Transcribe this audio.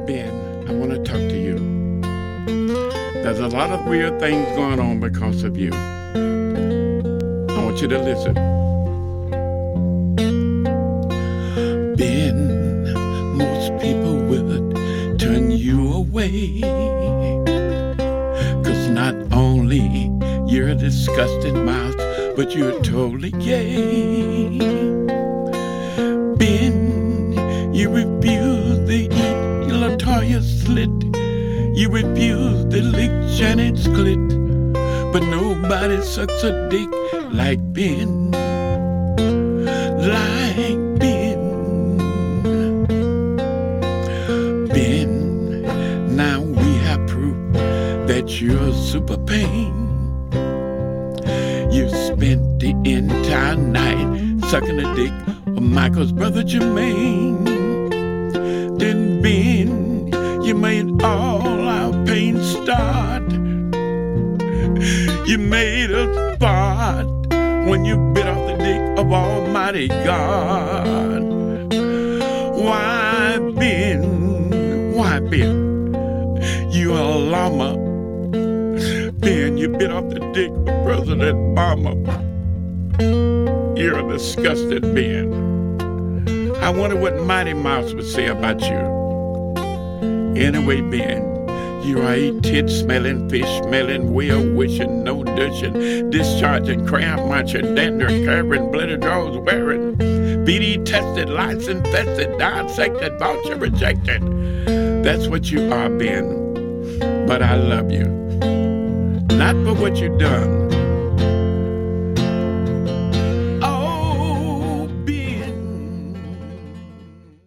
Ben, I want to talk to you. There's a lot of weird things going on because of you. I want you to listen. Ben, most people would turn you away, 'cause not only you're a disgusting mouse, but you're totally gay. Ben, you refuse to eat Latoya slit. You refuse to lick Janet's clit. But nobody sucks a dick like Ben. Like Ben. Ben, now we have proof that you're super pain. You spent the entire night sucking the dick of Michael's brother Jermaine. Then Ben, you made all our pain start. You made us part when you bit off the dick of Almighty God. Why Ben? Why Ben? You a llama. Ben, you bit off the dick of President Obama. You're a disgusting Ben. I wonder what Mighty Mouse would say about you. Anyway, Ben, you are a tit-smelling, fish-smelling, well-wishing, no-dishing, discharging, cram-munching, dander-carrying, bloody drawers wearing, BD-tested, license-tested, dissected, voucher rejected. That's what you are, Ben. But I love you. Not for what you've done,